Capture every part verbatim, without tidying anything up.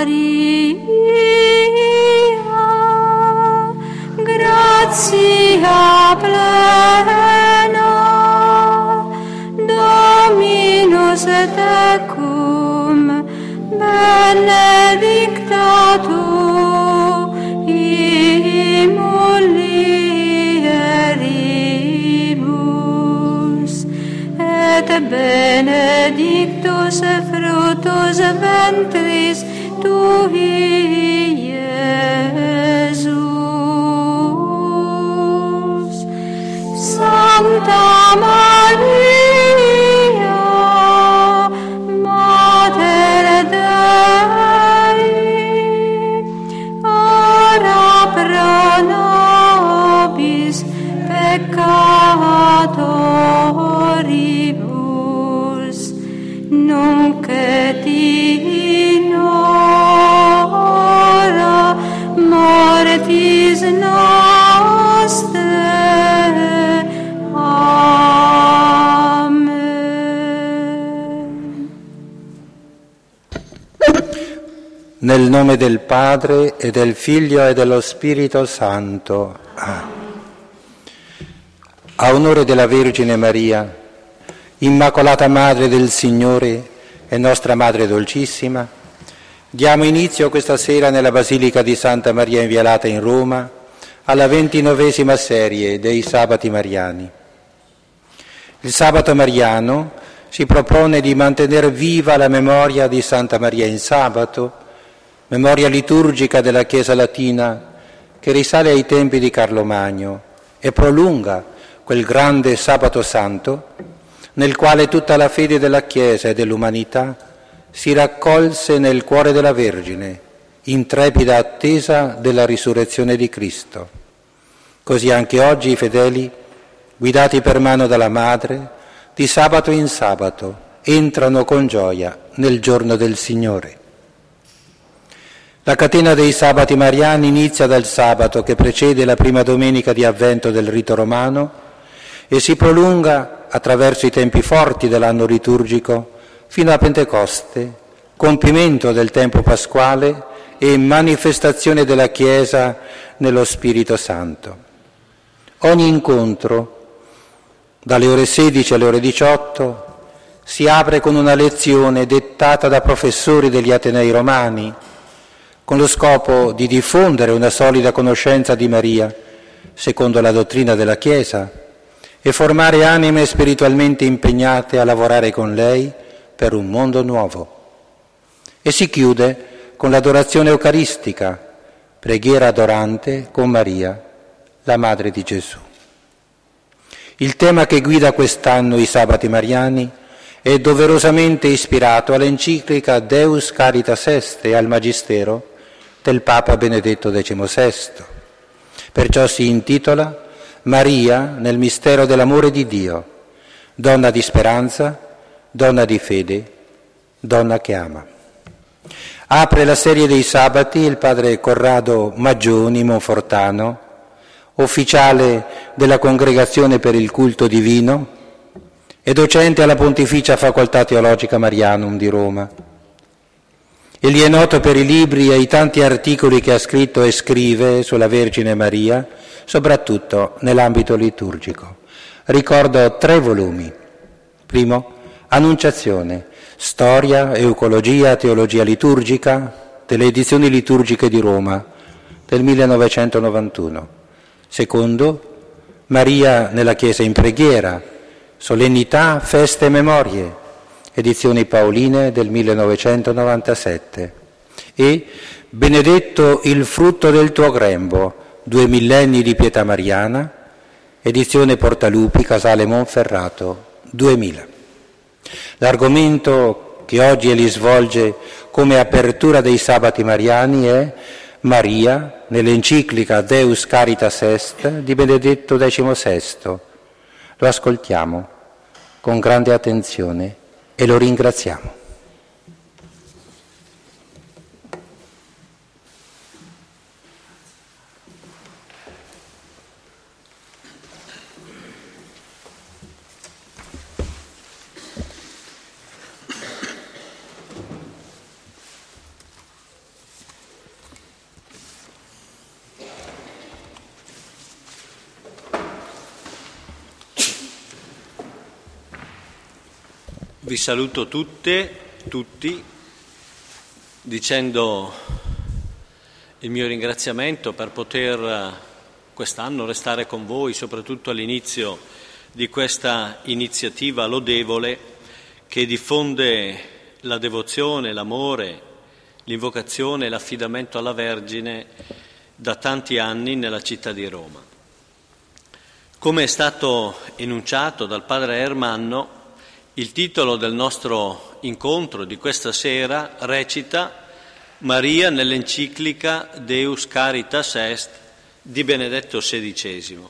gratia plena, Dominus tecum, benedicta tu in mulieribus, et benedictus fructus ventris tui, Iesus. Santa Maria, Mater Dei, ora pro nobis peccatoribus, nunc et in hora mortis nostre. Amen. Nel nome del Padre e del Figlio e dello Spirito Santo. Amen. A onore della Vergine Maria, Immacolata Madre del Signore e nostra Madre Dolcissima, diamo inizio questa sera nella Basilica di Santa Maria Inviolata in Roma alla ventinovesima serie dei Sabati Mariani. Il Sabato Mariano si propone di mantenere viva la memoria di Santa Maria in sabato, memoria liturgica della Chiesa latina che risale ai tempi di Carlo Magno e prolunga quel grande Sabato Santo nel quale tutta la fede della Chiesa e dell'umanità si raccolse nel cuore della Vergine, in trepida attesa della risurrezione di Cristo. Così anche oggi i fedeli, guidati per mano dalla Madre, di sabato in sabato entrano con gioia nel giorno del Signore. La catena dei Sabati Mariani inizia dal sabato che precede la prima domenica di Avvento del rito romano e si prolunga attraverso i tempi forti dell'anno liturgico fino a Pentecoste, compimento del tempo pasquale e manifestazione della Chiesa nello Spirito Santo. Ogni incontro, dalle ore sedici alle ore diciotto, si apre con una lezione dettata da professori degli Atenei romani, con lo scopo di diffondere una solida conoscenza di Maria, secondo la dottrina della Chiesa, e formare anime spiritualmente impegnate a lavorare con lei per un mondo nuovo. E si chiude con l'adorazione eucaristica, preghiera adorante con Maria, la Madre di Gesù. Il tema che guida quest'anno i Sabati Mariani è doverosamente ispirato all'enciclica Deus Caritas Est e al Magistero del Papa Benedetto diciannovesimo. Perciò si intitola Maria nel mistero dell'amore di Dio, donna di speranza, donna di fede, donna che ama. Apre la serie dei sabati il padre Corrado Maggioni Monfortano, ufficiale della Congregazione per il Culto Divino e docente alla Pontificia Facoltà Teologica Marianum di Roma. Egli è noto per i libri e i tanti articoli che ha scritto e scrive sulla Vergine Maria, soprattutto nell'ambito liturgico. Ricordo tre volumi. Primo, Annunciazione, storia, eucologia, teologia liturgica, delle edizioni liturgiche di Roma, del millenovecentonovantuno. Secondo, Maria nella Chiesa in preghiera, solennità, feste e memorie, edizioni paoline del millenovecentonovantasette. E Benedetto il frutto del tuo grembo, due millenni di pietà mariana, edizione Portalupi, Casale Monferrato, duemila. L'argomento che oggi egli svolge come apertura dei Sabati Mariani è Maria nell'enciclica Deus Caritas Est di Benedetto diciannovesimo. Lo ascoltiamo con grande attenzione e lo ringraziamo. Vi saluto tutte, tutti, dicendo il mio ringraziamento per poter quest'anno restare con voi, soprattutto all'inizio di questa iniziativa lodevole che diffonde la devozione, l'amore, l'invocazione e l'affidamento alla Vergine da tanti anni nella città di Roma. Come è stato enunciato dal padre Ermanno, il titolo del nostro incontro di questa sera recita Maria nell'enciclica Deus Caritas Est di Benedetto sedicesimo.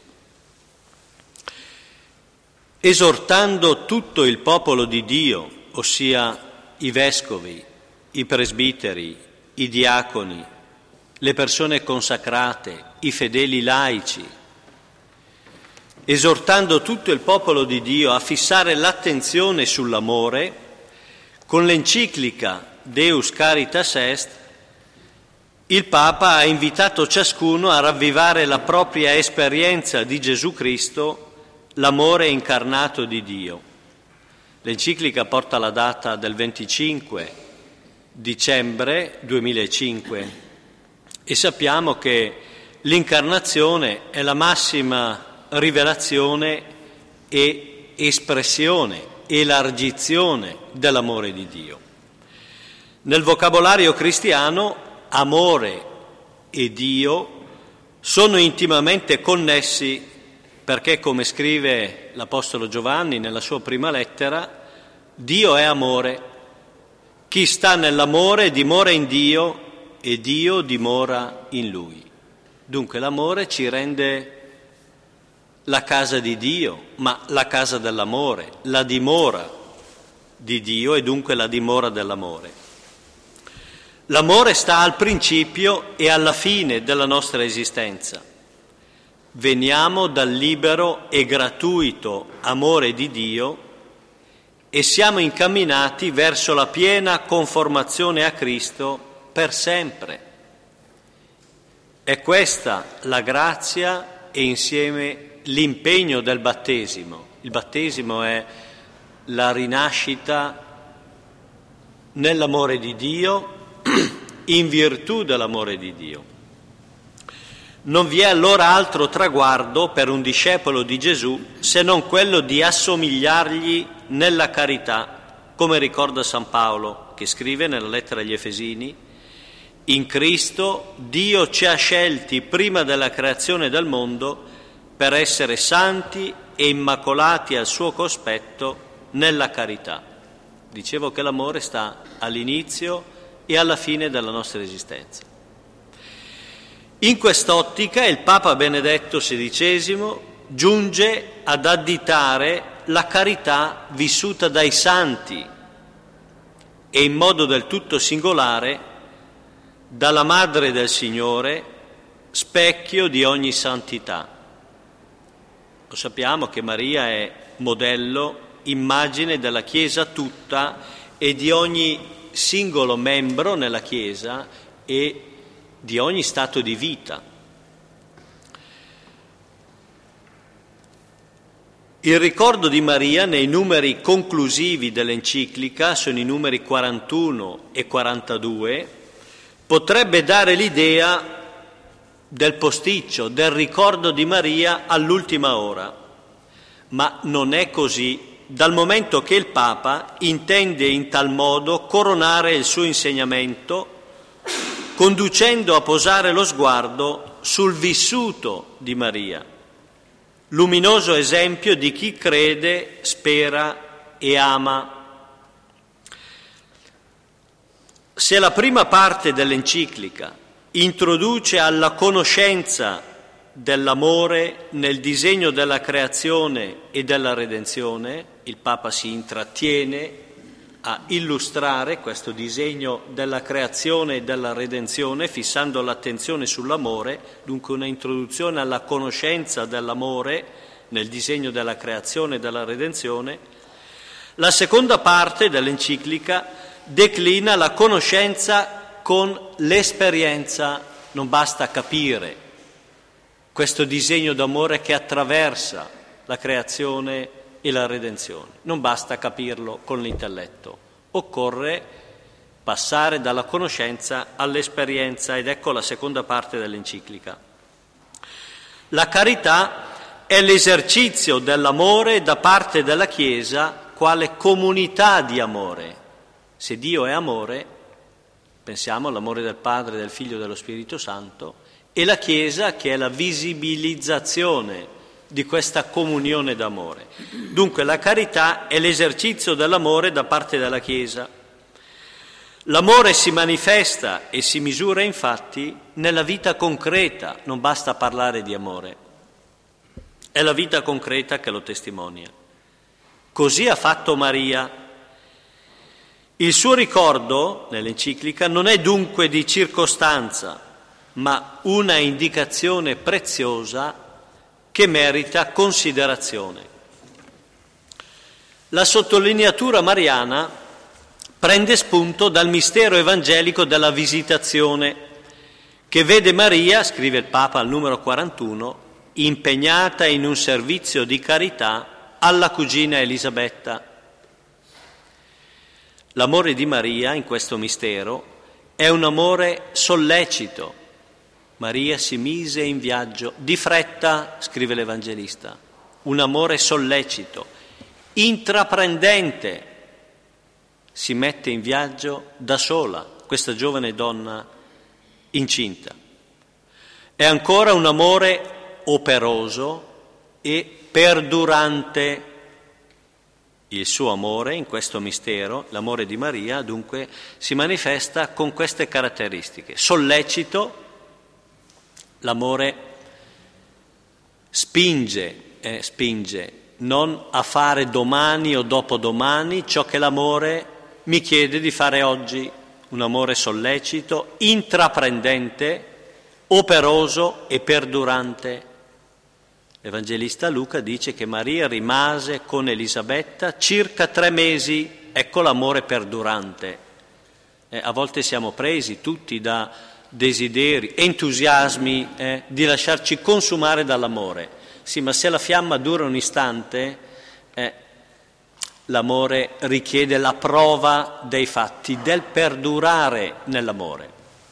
Esortando tutto il popolo di Dio, ossia i vescovi, i presbiteri, i diaconi, le persone consacrate, i fedeli laici, esortando tutto il popolo di Dio a fissare l'attenzione sull'amore, con l'enciclica Deus Caritas Est, il Papa ha invitato ciascuno a ravvivare la propria esperienza di Gesù Cristo, l'amore incarnato di Dio. L'enciclica porta la data del venticinque dicembre duemilacinque e sappiamo che l'incarnazione è la massima rivelazione e espressione, elargizione dell'amore di Dio. Nel vocabolario cristiano amore e Dio sono intimamente connessi perché, come scrive l'Apostolo Giovanni nella sua prima lettera, Dio è amore. Chi sta nell'amore dimora in Dio e Dio dimora in lui. Dunque l'amore ci rende la casa di Dio, ma la casa dell'amore, la dimora di Dio e dunque la dimora dell'amore. L'amore sta al principio e alla fine della nostra esistenza. Veniamo dal libero e gratuito amore di Dio e siamo incamminati verso la piena conformazione a Cristo per sempre. È questa la grazia e insieme l'impegno del battesimo. Il battesimo è la rinascita nell'amore di Dio, in virtù dell'amore di Dio. Non vi è allora altro traguardo per un discepolo di Gesù se non quello di assomigliargli nella carità, come ricorda San Paolo, che scrive nella lettera agli Efesini: in Cristo Dio ci ha scelti prima della creazione del mondo per essere santi e immacolati al suo cospetto nella carità. Dicevo che l'amore sta all'inizio e alla fine della nostra esistenza. In quest'ottica il Papa Benedetto sedicesimo giunge ad additare la carità vissuta dai santi e in modo del tutto singolare dalla Madre del Signore, specchio di ogni santità. Lo sappiamo che Maria è modello, immagine della Chiesa tutta e di ogni singolo membro nella Chiesa e di ogni stato di vita. Il ricordo di Maria nei numeri conclusivi dell'enciclica, sono i numeri quarantuno e quarantadue, potrebbe dare l'idea del posticcio, del ricordo di Maria all'ultima ora, ma non è così, dal momento che il Papa intende in tal modo coronare il suo insegnamento, conducendo a posare lo sguardo sul vissuto di Maria, luminoso esempio di chi crede, spera e ama. Se la prima parte dell'enciclica introduce alla conoscenza dell'amore nel disegno della creazione e della redenzione, il Papa si intrattiene a illustrare questo disegno della creazione e della redenzione, fissando l'attenzione sull'amore, dunque una introduzione alla conoscenza dell'amore nel disegno della creazione e della redenzione. La seconda parte dell'enciclica declina la conoscenza con l'esperienza. Non basta capire questo disegno d'amore che attraversa la creazione e la redenzione. Non basta capirlo con l'intelletto, occorre passare dalla conoscenza all'esperienza, ed ecco la seconda parte dell'enciclica. La carità è l'esercizio dell'amore da parte della Chiesa quale comunità di amore. Se Dio è amore, pensiamo all'amore del Padre, del Figlio e dello Spirito Santo, e la Chiesa che è la visibilizzazione di questa comunione d'amore. Dunque la carità è l'esercizio dell'amore da parte della Chiesa. L'amore si manifesta e si misura infatti nella vita concreta, non basta parlare di amore, è la vita concreta che lo testimonia. Così ha fatto Maria. Il suo ricordo, nell'enciclica, non è dunque di circostanza, ma una indicazione preziosa che merita considerazione. La sottolineatura mariana prende spunto dal mistero evangelico della visitazione, che vede Maria, scrive il Papa al numero quarantuno, impegnata in un servizio di carità alla cugina Elisabetta. L'amore di Maria in questo mistero è un amore sollecito. Maria si mise in viaggio di fretta, scrive l'Evangelista, un amore sollecito, intraprendente. Si mette in viaggio da sola, questa giovane donna incinta. È ancora un amore operoso e perdurante. Il suo amore in questo mistero, l'amore di Maria, dunque, si manifesta con queste caratteristiche. Sollecito, l'amore spinge, eh, spinge non a fare domani o dopodomani ciò che l'amore mi chiede di fare oggi. Un amore sollecito, intraprendente, operoso e perdurante. L'Evangelista Luca dice che Maria rimase con Elisabetta circa tre mesi, ecco l'amore perdurante. Eh, a volte siamo presi tutti da desideri, entusiasmi eh, di lasciarci consumare dall'amore. Sì, ma se la fiamma dura un istante, eh, l'amore richiede la prova dei fatti, del perdurare nell'amore.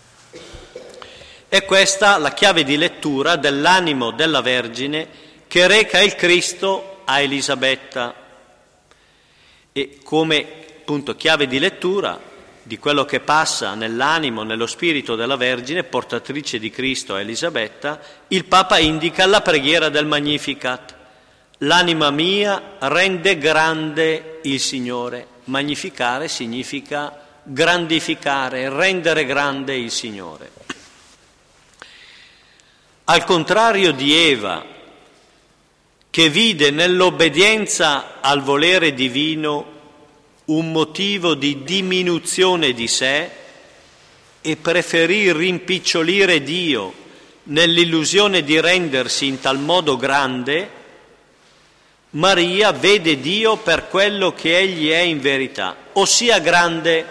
È questa la chiave di lettura dell'animo della Vergine che reca il Cristo a Elisabetta. E come appunto chiave di lettura di quello che passa nell'animo, nello spirito della Vergine, portatrice di Cristo a Elisabetta, il Papa indica la preghiera del Magnificat. L'anima mia rende grande il Signore. Magnificare significa grandificare, rendere grande il Signore. Al contrario di Eva, che vide nell'obbedienza al volere divino un motivo di diminuzione di sé e preferì rimpicciolire Dio nell'illusione di rendersi in tal modo grande, Maria vede Dio per quello che egli è in verità, ossia grande,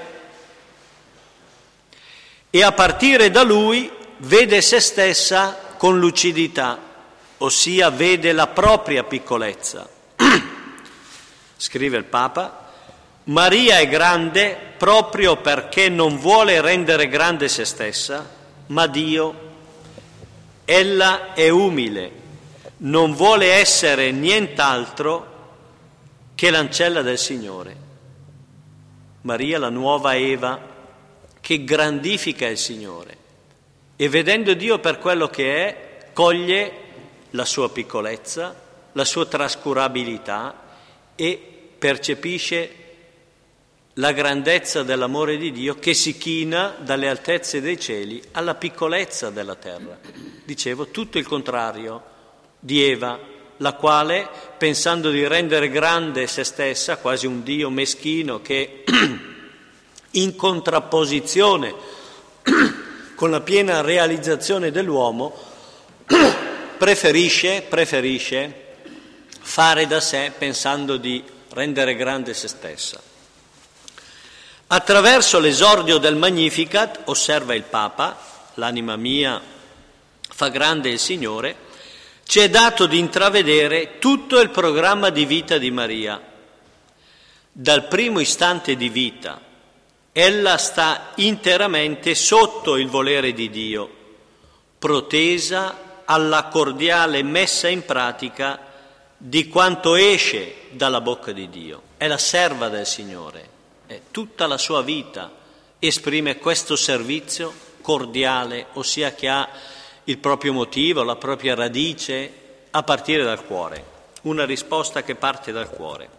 e a partire da lui vede se stessa con lucidità, ossia vede la propria piccolezza. Scrive il Papa, Maria è grande proprio perché non vuole rendere grande se stessa, ma Dio. Ella è umile, non vuole essere nient'altro che l'ancella del Signore. Maria, la nuova Eva, che grandifica il Signore. E vedendo Dio per quello che è, coglie la sua piccolezza, la sua trascurabilità e percepisce la grandezza dell'amore di Dio che si china dalle altezze dei cieli alla piccolezza della terra. Dicevo, tutto il contrario di Eva, la quale, pensando di rendere grande se stessa, quasi un Dio meschino che in contrapposizione con la piena realizzazione dell'uomo, preferisce, preferisce fare da sé pensando di rendere grande se stessa. Attraverso l'esordio del Magnificat, osserva il Papa, l'anima mia fa grande il Signore, ci è dato di intravedere tutto il programma di vita di Maria. Dal primo istante di vita, ella sta interamente sotto il volere di Dio, protesa alla cordiale messa in pratica di quanto esce dalla bocca di Dio. È la serva del Signore, è tutta la sua vita esprime questo servizio cordiale, ossia che ha il proprio motivo, la propria radice a partire dal cuore, una risposta che parte dal cuore.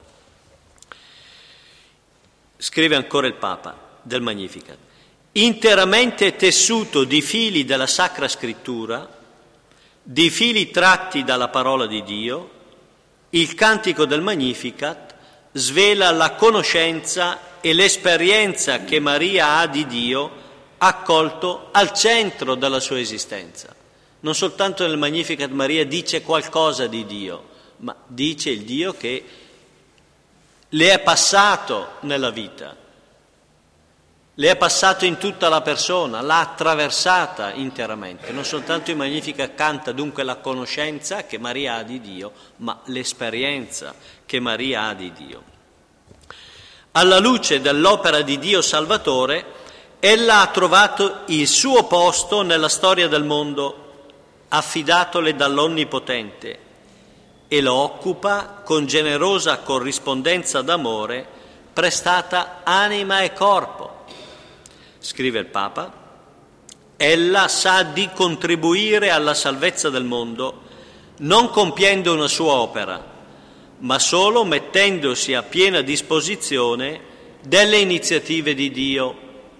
Scrive ancora il Papa del Magnificat: interamente tessuto di fili della Sacra Scrittura, di fili tratti dalla parola di Dio, il cantico del Magnificat svela la conoscenza e l'esperienza che Maria ha di Dio accolto al centro della sua esistenza. Non soltanto nel Magnificat Maria dice qualcosa di Dio, ma dice il Dio che le è passato nella vita, le è passato in tutta la persona, l'ha attraversata interamente. Non soltanto il Magnificat canta dunque la conoscenza che Maria ha di Dio, ma l'esperienza che Maria ha di Dio. Alla luce dell'opera di Dio Salvatore, ella ha trovato il suo posto nella storia del mondo, affidatole dall'Onnipotente, e lo occupa con generosa corrispondenza d'amore, prestata anima e corpo. Scrive il Papa: ella sa di contribuire alla salvezza del mondo non compiendo una sua opera, ma solo mettendosi a piena disposizione delle iniziative di Dio.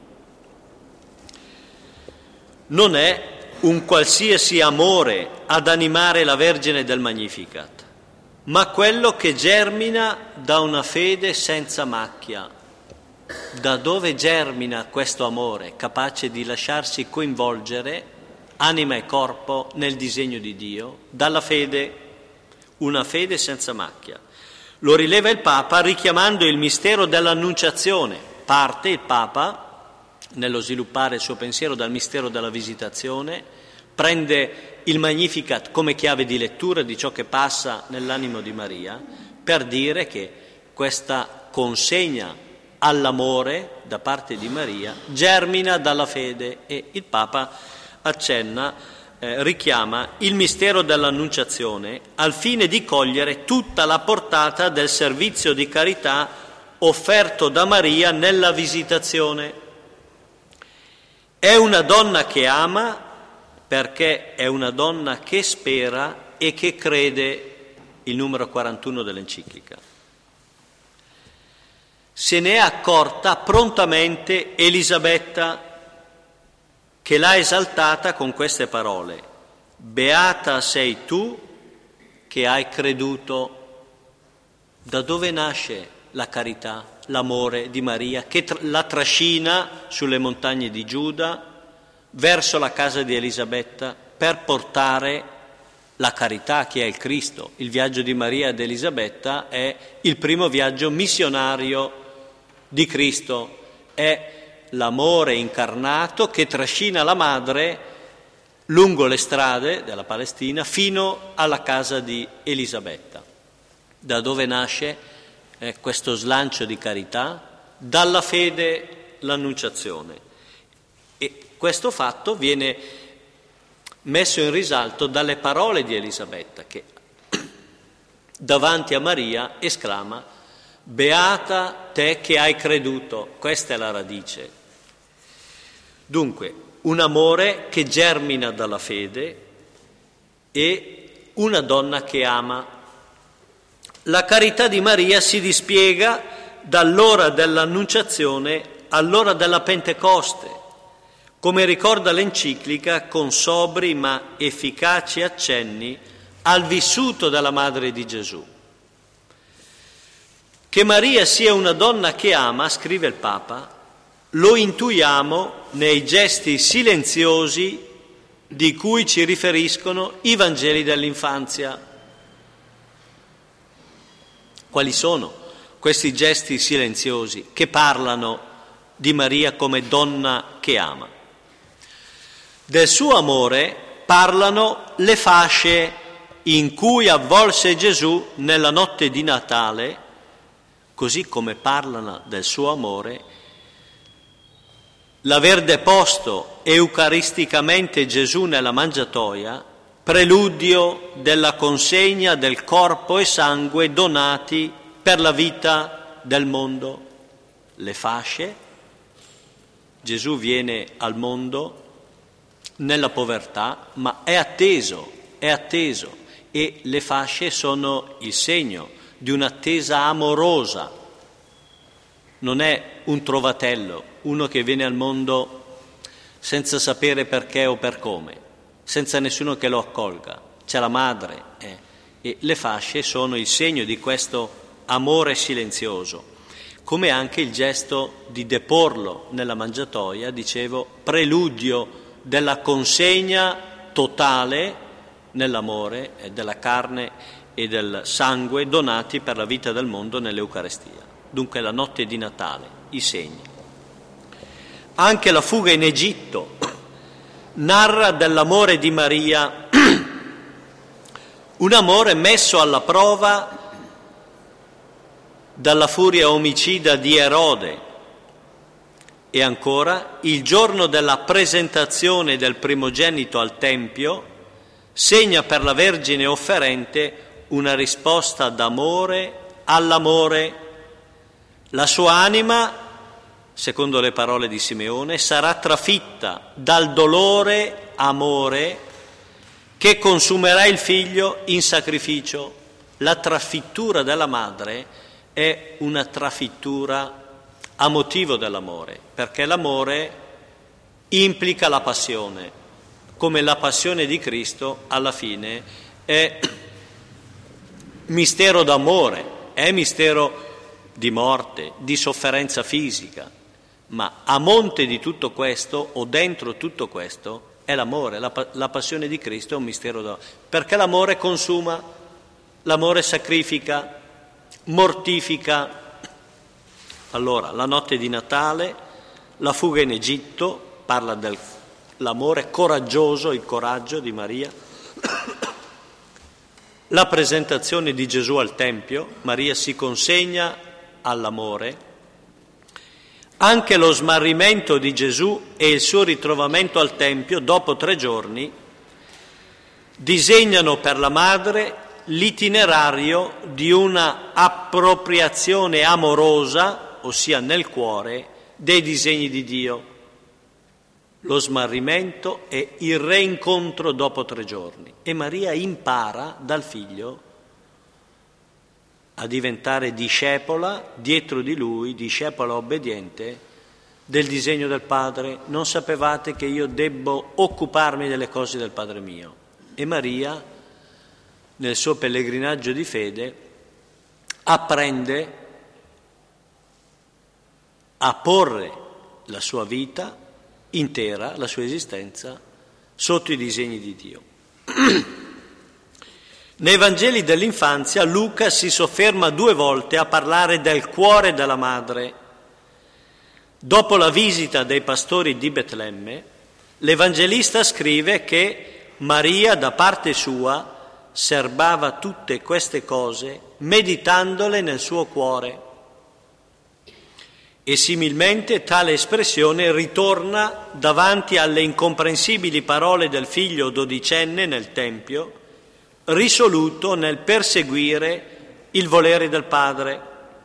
Non è un qualsiasi amore ad animare la Vergine del Magnificat, ma quello che germina da una fede senza macchia. Da dove germina questo amore, capace di lasciarsi coinvolgere, anima e corpo, nel disegno di Dio? Dalla fede, una fede senza macchia. Lo rileva il Papa richiamando il mistero dell'Annunciazione. Parte il Papa, nello sviluppare il suo pensiero, dal mistero della Visitazione, prende il Magnificat come chiave di lettura di ciò che passa nell'animo di Maria, per dire che questa consegna all'amore da parte di Maria germina dalla fede, e il Papa accenna, eh, richiama il mistero dell'Annunciazione al fine di cogliere tutta la portata del servizio di carità offerto da Maria nella Visitazione. È una donna che ama perché è una donna che spera e che crede, il numero quarantuno dell'enciclica. Se ne è accorta prontamente Elisabetta, che l'ha esaltata con queste parole: beata sei tu che hai creduto. Da dove nasce la carità, l'amore di Maria che tra- la trascina sulle montagne di Giuda verso la casa di Elisabetta per portare la carità che è il Cristo. Il viaggio di Maria ed Elisabetta è il primo viaggio missionario di Cristo, è l'amore incarnato che trascina la madre lungo le strade della Palestina fino alla casa di Elisabetta. Da dove nasce eh, questo slancio di carità? Dalla fede, l'Annunciazione. E questo fatto viene messo in risalto dalle parole di Elisabetta, che davanti a Maria esclama: beata te che hai creduto. Questa è la radice. Dunque, un amore che germina dalla fede e una donna che ama. La carità di Maria si dispiega dall'ora dell'Annunciazione all'ora della Pentecoste, come ricorda l'enciclica con sobri ma efficaci accenni al vissuto della Madre di Gesù. Che Maria sia una donna che ama, scrive il Papa, lo intuiamo nei gesti silenziosi di cui ci riferiscono i Vangeli dell'infanzia. Quali sono questi gesti silenziosi che parlano di Maria come donna che ama? Del suo amore parlano le fasce in cui avvolse Gesù nella notte di Natale, così come parlano del suo amore, l'aver deposto eucaristicamente Gesù nella mangiatoia, preludio della consegna del corpo e sangue donati per la vita del mondo. Le fasce, Gesù viene al mondo nella povertà, ma è atteso, è atteso, e le fasce sono il segno di un'attesa amorosa. Non è un trovatello, uno che viene al mondo senza sapere perché o per come, senza nessuno che lo accolga. C'è la madre, eh, e le fasce sono il segno di questo amore silenzioso, come anche il gesto di deporlo nella mangiatoia, dicevo, preludio della consegna totale nell'amore e della carne e del sangue donati per la vita del mondo nell'Eucarestia. Dunque la notte di Natale, i segni. Anche la fuga in Egitto narra dell'amore di Maria, un amore messo alla prova dalla furia omicida di Erode. E ancora, il giorno della presentazione del primogenito al Tempio segna per la Vergine offerente una risposta d'amore all'amore. La sua anima, secondo le parole di Simeone, sarà trafitta dal dolore amore che consumerà il figlio in sacrificio. La trafittura della madre è una trafittura a motivo dell'amore, perché l'amore implica la passione, come la passione di Cristo alla fine è mistero d'amore, è mistero di morte, di sofferenza fisica, ma a monte di tutto questo o dentro tutto questo è l'amore. La, la passione di Cristo è un mistero d'amore, perché l'amore consuma, l'amore sacrifica, mortifica. Allora, la notte di Natale, la fuga in Egitto, parla dell'amore coraggioso, il coraggio di Maria, la presentazione di Gesù al Tempio, Maria si consegna all'amore, anche lo smarrimento di Gesù e il suo ritrovamento al Tempio dopo tre giorni disegnano per la madre l'itinerario di una appropriazione amorosa, ossia nel cuore, dei disegni di Dio. Lo smarrimento è il reincontro dopo tre giorni e Maria impara dal figlio a diventare discepola dietro di lui, discepola obbediente del disegno del Padre. Non sapevate che io debbo occuparmi delle cose del Padre mio? E Maria, nel suo pellegrinaggio di fede, apprende a porre la sua vita intera, la sua esistenza, sotto i disegni di Dio. Nei Vangeli dell'infanzia Luca si sofferma due volte a parlare del cuore della madre. Dopo la visita dei pastori di Betlemme, l'Evangelista scrive che Maria, da parte sua, serbava tutte queste cose meditandole nel suo cuore. E similmente tale espressione ritorna davanti alle incomprensibili parole del figlio dodicenne nel Tempio, risoluto nel perseguire il volere del Padre.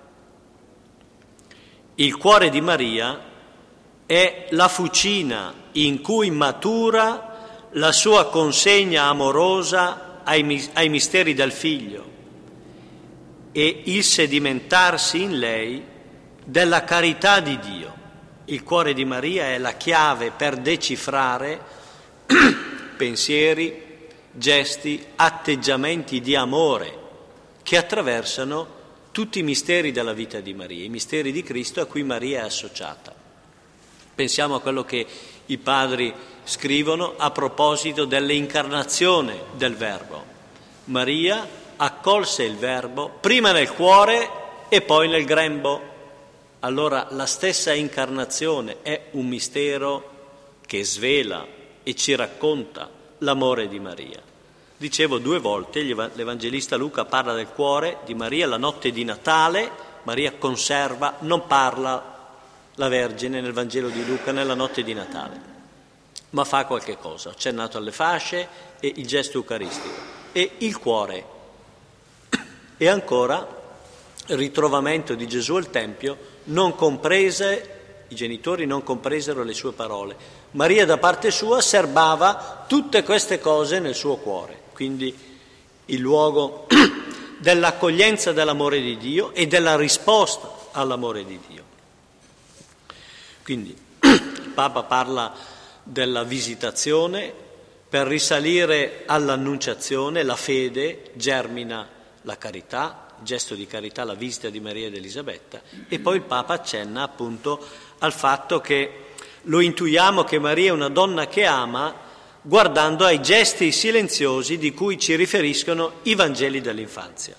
Il cuore di Maria è la fucina in cui matura la sua consegna amorosa ai, ai misteri del Figlio e il sedimentarsi in lei della carità di Dio. Il cuore di Maria è la chiave per decifrare pensieri, gesti, atteggiamenti di amore che attraversano tutti i misteri della vita di Maria, i misteri di Cristo a cui Maria è associata. Pensiamo a quello che i padri scrivono a proposito dell'incarnazione del Verbo. Maria accolse il Verbo prima nel cuore e poi nel grembo. Allora la stessa incarnazione è un mistero che svela e ci racconta l'amore di Maria. Dicevo due volte, l'Evangelista Luca parla del cuore di Maria la notte di Natale, Maria conserva, non parla la Vergine nel Vangelo di Luca nella notte di Natale, ma fa qualche cosa, accennato alle fasce e il gesto eucaristico e il cuore. E ancora il ritrovamento di Gesù al Tempio, non comprese, i genitori non compresero le sue parole. Maria da parte sua serbava tutte queste cose nel suo cuore, quindi il luogo dell'accoglienza dell'amore di Dio e della risposta all'amore di Dio. Quindi il Papa parla della visitazione per risalire all'annunciazione, la fede germina la carità, il gesto di carità, la visita di Maria ed Elisabetta, e poi il Papa accenna appunto al fatto che lo intuiamo che Maria è una donna che ama guardando ai gesti silenziosi di cui ci riferiscono i Vangeli dell'infanzia.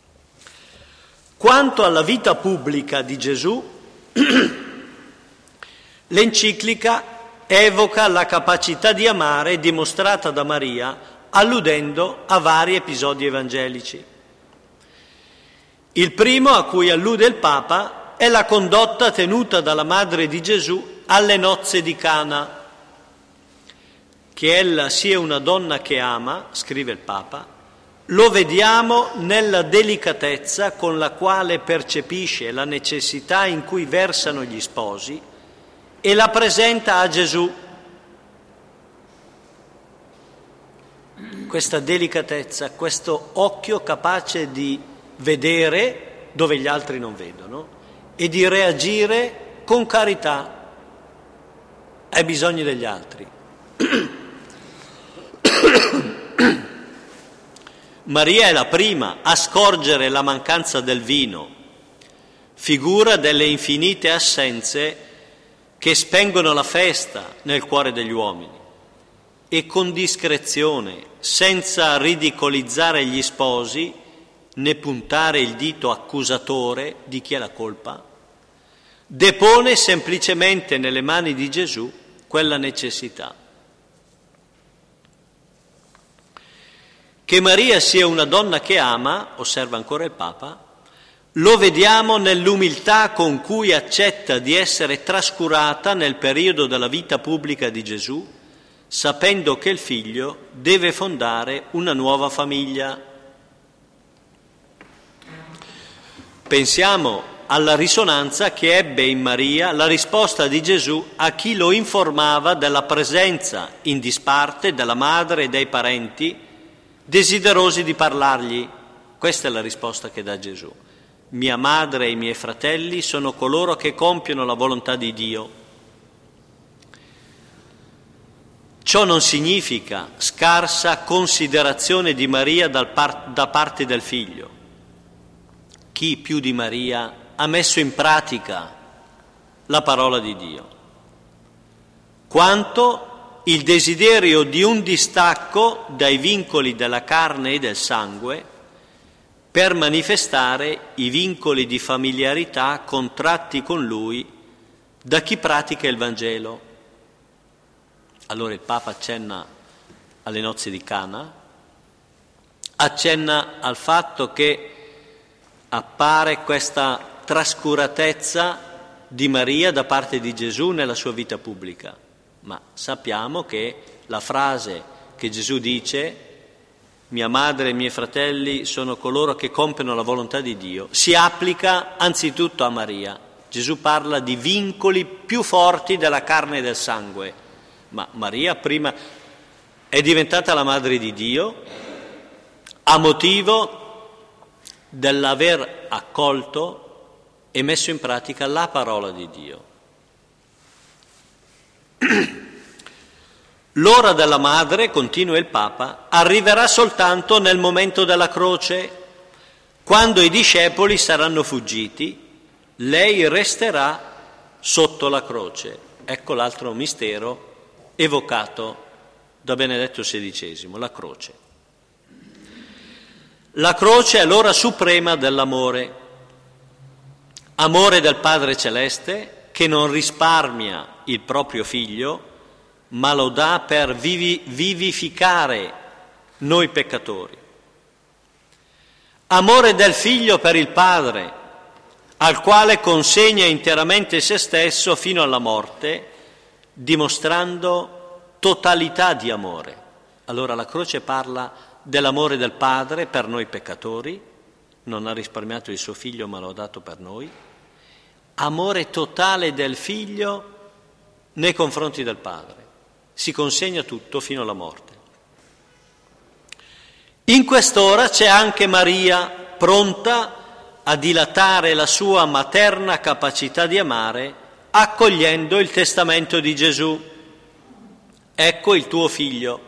Quanto alla vita pubblica di Gesù, l'enciclica evoca la capacità di amare dimostrata da Maria alludendo a vari episodi evangelici. Il primo a cui allude il Papa è la condotta tenuta dalla madre di Gesù alle nozze di Cana. Che ella sia una donna che ama, scrive il Papa, lo vediamo nella delicatezza con la quale percepisce la necessità in cui versano gli sposi e la presenta a Gesù. Questa delicatezza, questo occhio capace di vedere dove gli altri non vedono e di reagire con carità ai bisogni degli altri. Maria è la prima a scorgere la mancanza del vino, figura delle infinite assenze che spengono la festa nel cuore degli uomini, e con discrezione, senza ridicolizzare gli sposi né puntare il dito accusatore di chi è la colpa, depone semplicemente nelle mani di Gesù quella necessità. Che Maria sia una donna che ama, osserva ancora il Papa, lo vediamo nell'umiltà con cui accetta di essere trascurata nel periodo della vita pubblica di Gesù, sapendo che il figlio deve fondare una nuova famiglia. Pensiamo alla risonanza che ebbe in Maria la risposta di Gesù a chi lo informava della presenza in disparte della madre e dei parenti desiderosi di parlargli. Questa è la risposta che dà Gesù. Mia madre e i miei fratelli sono coloro che compiono la volontà di Dio. Ciò non significa scarsa considerazione di Maria dal par- da parte del figlio. Chi più di Maria ha messo in pratica la parola di Dio? Quanto il desiderio di un distacco dai vincoli della carne e del sangue per manifestare i vincoli di familiarità contratti con lui da chi pratica il Vangelo. Allora il Papa accenna alle nozze di Cana, accenna al fatto che appare questa trascuratezza di Maria da parte di Gesù nella sua vita pubblica, ma sappiamo che la frase che Gesù dice, mia madre e i miei fratelli sono coloro che compiono la volontà di Dio, si applica anzitutto a Maria. Gesù parla di vincoli più forti della carne e del sangue, ma Maria prima è diventata la madre di Dio a motivo dell'aver accolto e messo in pratica la parola di Dio. L'ora della madre, continua il Papa, arriverà soltanto nel momento della croce, quando i discepoli saranno fuggiti, lei resterà sotto la croce. Ecco l'altro mistero evocato da Benedetto sedicesimo, la croce. La croce è l'ora suprema dell'amore, amore del Padre Celeste che non risparmia il proprio figlio, ma lo dà per vivi, vivificare noi peccatori. Amore del Figlio per il Padre, al quale consegna interamente se stesso fino alla morte, dimostrando totalità di amore. Allora la croce parla dell'amore del Padre per noi peccatori, non ha risparmiato il suo Figlio ma l'ha dato per noi, amore totale del Figlio nei confronti del Padre, si consegna tutto fino alla morte. In quest'ora c'è anche Maria, pronta a dilatare la sua materna capacità di amare, accogliendo il testamento di Gesù. Ecco il tuo figlio.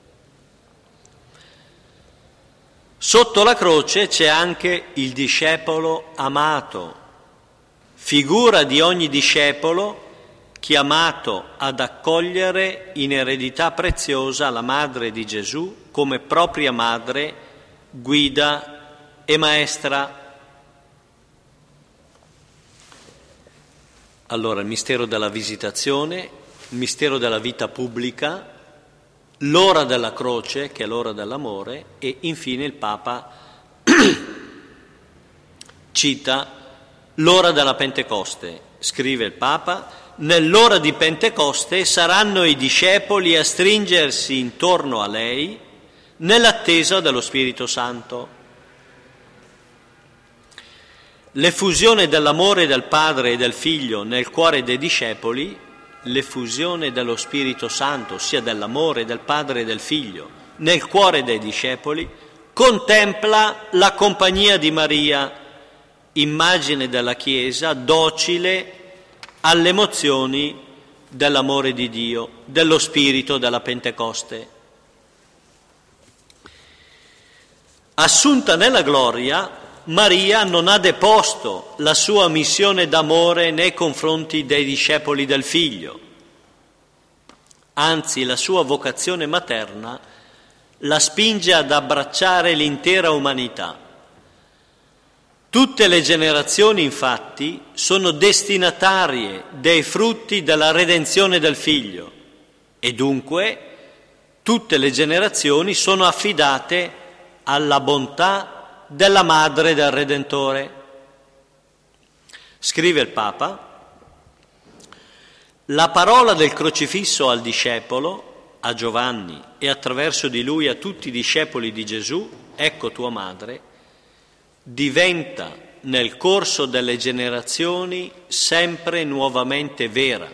Sotto la croce c'è anche il discepolo amato, figura di ogni discepolo chiamato ad accogliere in eredità preziosa la madre di Gesù come propria madre, guida e maestra. Allora il mistero della visitazione, il mistero della vita pubblica, l'ora della croce, che è l'ora dell'amore, e infine il Papa cita l'ora della Pentecoste. Scrive il Papa: nell'ora di Pentecoste saranno i discepoli a stringersi intorno a lei nell'attesa dello Spirito Santo. L'effusione dell'amore del Padre e del Figlio nel cuore dei discepoli, l'effusione dello Spirito Santo, ossia dell'amore del Padre e del Figlio nel cuore dei discepoli, contempla la compagnia di Maria, immagine della Chiesa docile alle emozioni dell'amore di Dio, dello Spirito della Pentecoste. Assunta nella gloria, Maria non ha deposto la sua missione d'amore nei confronti dei discepoli del Figlio, anzi la sua vocazione materna la spinge ad abbracciare l'intera umanità. Tutte le generazioni, infatti, sono destinatarie dei frutti della redenzione del Figlio e dunque tutte le generazioni sono affidate alla bontà della madre del Redentore. Scrive il Papa: la parola del crocifisso al discepolo, a Giovanni e attraverso di lui a tutti i discepoli di Gesù, ecco tua madre, diventa nel corso delle generazioni sempre nuovamente vera.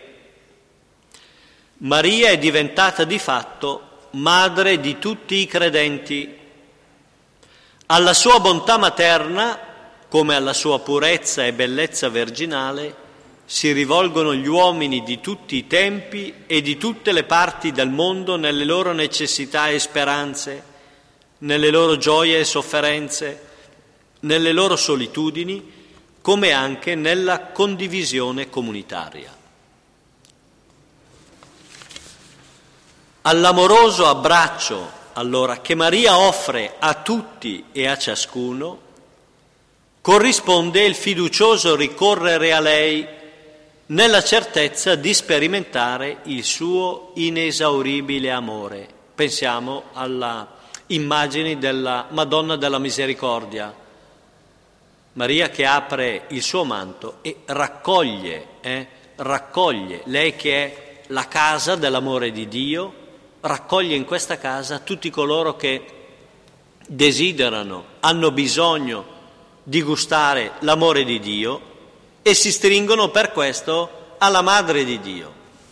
Maria è diventata di fatto madre di tutti i credenti. Alla sua bontà materna, come alla sua purezza e bellezza virginale, si rivolgono gli uomini di tutti i tempi e di tutte le parti del mondo nelle loro necessità e speranze, nelle loro gioie e sofferenze, nelle loro solitudini, come anche nella condivisione comunitaria. All'amoroso abbraccio, allora, che Maria offre a tutti e a ciascuno, corrisponde il fiducioso ricorrere a lei nella certezza di sperimentare il suo inesauribile amore. Pensiamo alla immagine della Madonna della Misericordia, Maria che apre il suo manto e raccoglie, eh, raccoglie, lei che è la casa dell'amore di Dio, raccoglie in questa casa tutti coloro che desiderano, hanno bisogno di gustare l'amore di Dio e si stringono per questo alla Madre di Dio.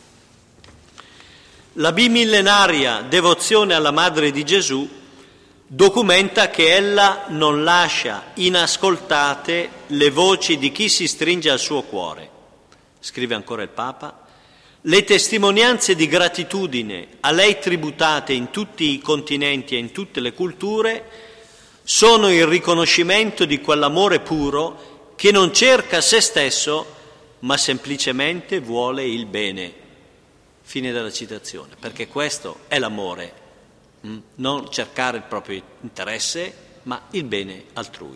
La bimillenaria devozione alla Madre di Gesù documenta che ella non lascia inascoltate le voci di chi si stringe al suo cuore. Scrive ancora il Papa: le testimonianze di gratitudine a lei tributate in tutti i continenti e in tutte le culture sono il riconoscimento di quell'amore puro che non cerca se stesso, ma semplicemente vuole il bene. Fine della citazione, perché questo è l'amore, non cercare il proprio interesse, ma il bene altrui.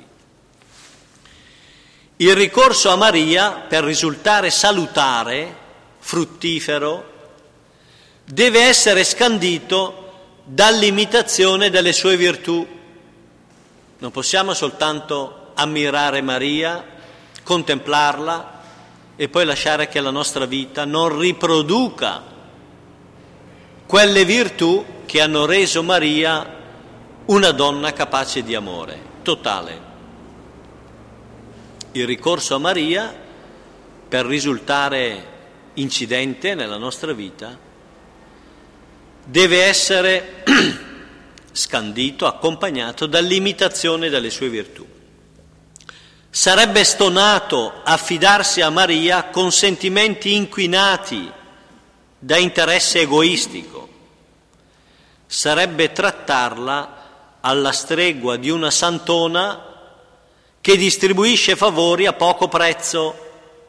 Il ricorso a Maria, per risultare salutare, fruttifero, deve essere scandito dall'imitazione delle sue virtù. Non possiamo soltanto ammirare Maria, contemplarla e poi lasciare che la nostra vita non riproduca quelle virtù che hanno reso Maria una donna capace di amore totale. Il ricorso a Maria, per risultare incidente nella nostra vita, deve essere scandito, accompagnato dall'imitazione delle sue virtù. Sarebbe stonato affidarsi a Maria con sentimenti inquinati da interesse egoistico. Sarebbe trattarla alla stregua di una santona che distribuisce favori a poco prezzo.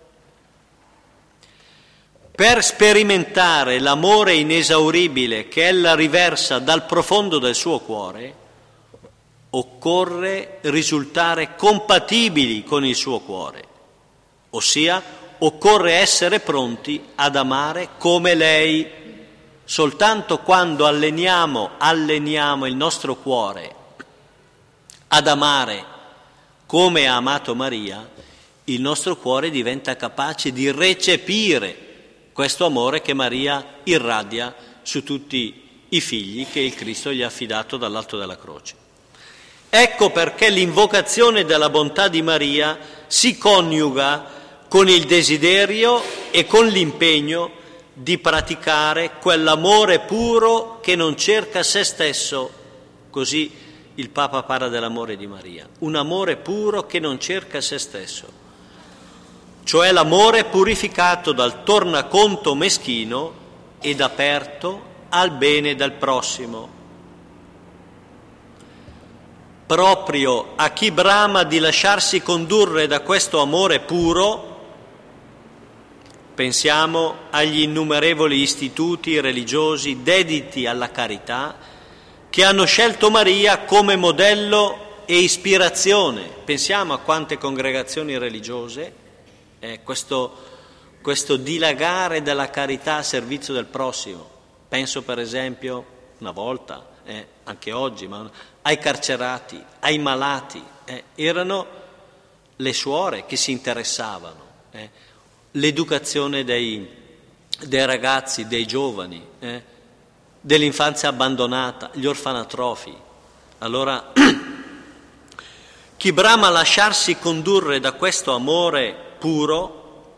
Per sperimentare l'amore inesauribile che ella riversa dal profondo del suo cuore, occorre risultare compatibili con il suo cuore, ossia occorre essere pronti ad amare come lei. Soltanto quando alleniamo, alleniamo il nostro cuore ad amare come ha amato Maria, il nostro cuore diventa capace di recepire questo amore che Maria irradia su tutti i figli che il Cristo gli ha affidato dall'alto della croce. Ecco perché l'invocazione della bontà di Maria si coniuga con il desiderio e con l'impegno di praticare quell'amore puro che non cerca se stesso. Così il Papa parla dell'amore di Maria, un amore puro che non cerca se stesso, cioè l'amore purificato dal tornaconto meschino ed aperto al bene del prossimo. Proprio a chi brama di lasciarsi condurre da questo amore puro, pensiamo agli innumerevoli istituti religiosi dediti alla carità che hanno scelto Maria come modello e ispirazione. Pensiamo a quante congregazioni religiose Eh, questo, questo dilagare della carità a servizio del prossimo. Penso per esempio, una volta, eh, anche oggi, ma ai carcerati, ai malati. Eh, erano le suore che si interessavano, eh, l'educazione dei, dei ragazzi, dei giovani, eh, dell'infanzia abbandonata, gli orfanatrofi. Allora, chi brama a lasciarsi condurre da questo amore puro,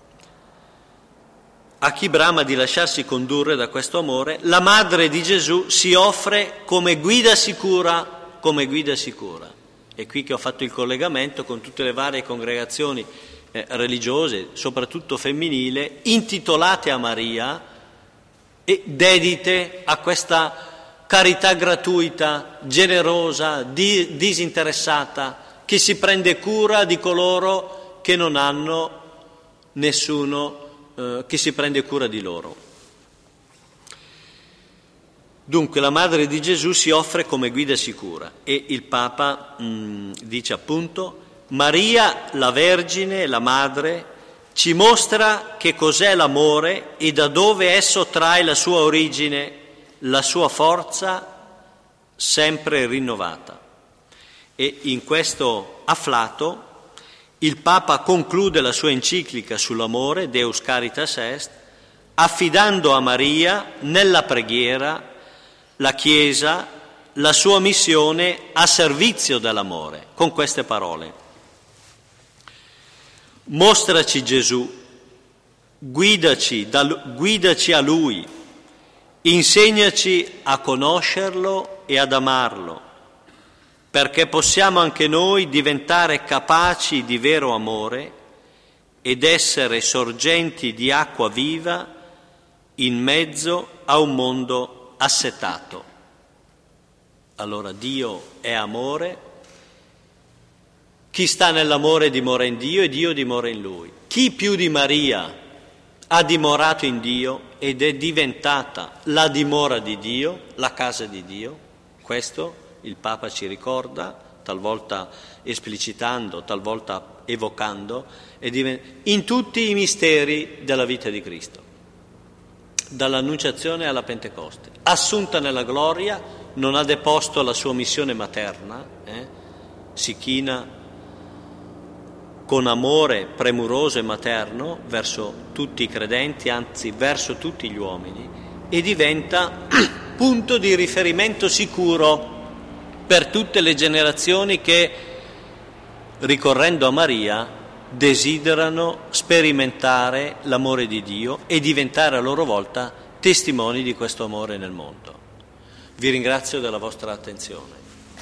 a chi brama di lasciarsi condurre da questo amore, la Madre di Gesù si offre come guida sicura, come guida sicura. È qui che ho fatto il collegamento con tutte le varie congregazioni eh, religiose, soprattutto femminili, intitolate a Maria e dedite a questa carità gratuita, generosa, di, disinteressata, che si prende cura di coloro che non hanno nessuno eh, che si prende cura di loro. Dunque la Madre di Gesù si offre come guida sicura e il Papa mh, dice appunto: Maria, la Vergine, la Madre, ci mostra che cos'è l'amore e da dove esso trae la sua origine, la sua forza sempre rinnovata. E in questo afflato il Papa conclude la sua enciclica sull'amore, Deus Caritas Est, affidando a Maria nella preghiera la Chiesa, la sua missione a servizio dell'amore, con queste parole: mostraci Gesù, guidaci, da, guidaci a Lui, insegnaci a conoscerlo e ad amarlo, perché possiamo anche noi diventare capaci di vero amore ed essere sorgenti di acqua viva in mezzo a un mondo assetato. Allora Dio è amore, chi sta nell'amore dimora in Dio e Dio dimora in lui. Chi più di Maria ha dimorato in Dio ed è diventata la dimora di Dio, la casa di Dio, questo il Papa ci ricorda, talvolta esplicitando, talvolta evocando, in tutti i misteri della vita di Cristo. dall'Annunciazione alla Pentecoste. Assunta nella gloria, non ha deposto la sua missione materna, eh? si china con amore premuroso e materno verso tutti i credenti, anzi verso tutti gli uomini, e diventa punto di riferimento sicuro per tutte le generazioni che, ricorrendo a Maria, desiderano sperimentare l'amore di Dio e diventare a loro volta testimoni di questo amore nel mondo. Vi ringrazio della vostra attenzione.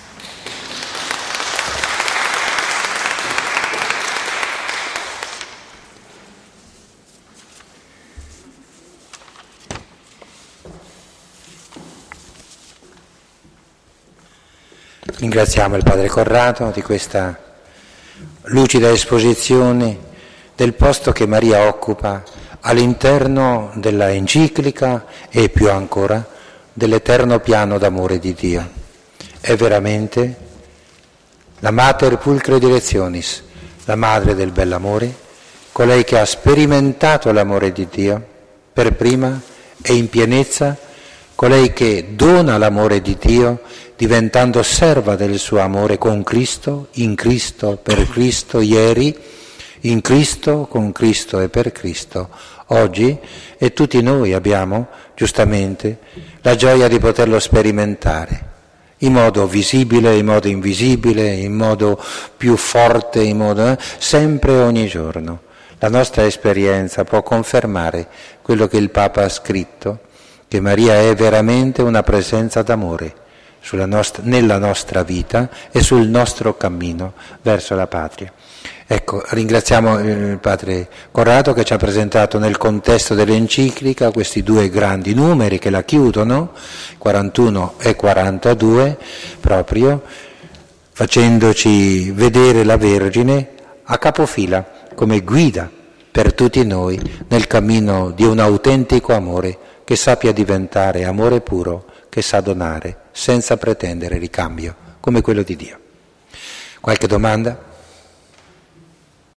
Ringraziamo il Padre Corrado di questa lucida esposizione del posto che Maria occupa all'interno della enciclica e più ancora dell'eterno piano d'amore di Dio. È veramente la Mater Pulchre Directionis, la madre del bell'amore, colei che ha sperimentato l'amore di Dio per prima e in pienezza, colei che dona l'amore di Dio diventando serva del suo amore con Cristo, in Cristo, per Cristo, ieri, in Cristo, con Cristo e per Cristo, oggi, e tutti noi abbiamo, giustamente, la gioia di poterlo sperimentare, in modo visibile, in modo invisibile, in modo più forte, in modo, eh, sempre e ogni giorno. La nostra esperienza può confermare quello che il Papa ha scritto, che Maria è veramente una presenza d'amore sulla nostra, nella nostra vita e sul nostro cammino verso la patria. Ecco, ringraziamo il Padre Corrado che ci ha presentato nel contesto dell'enciclica questi due grandi numeri che la chiudono, quarantuno e quarantadue, proprio facendoci vedere la Vergine a capofila come guida per tutti noi nel cammino di un autentico amore che sappia diventare amore puro, che sa donare senza pretendere ricambio, come quello di Dio. Qualche domanda?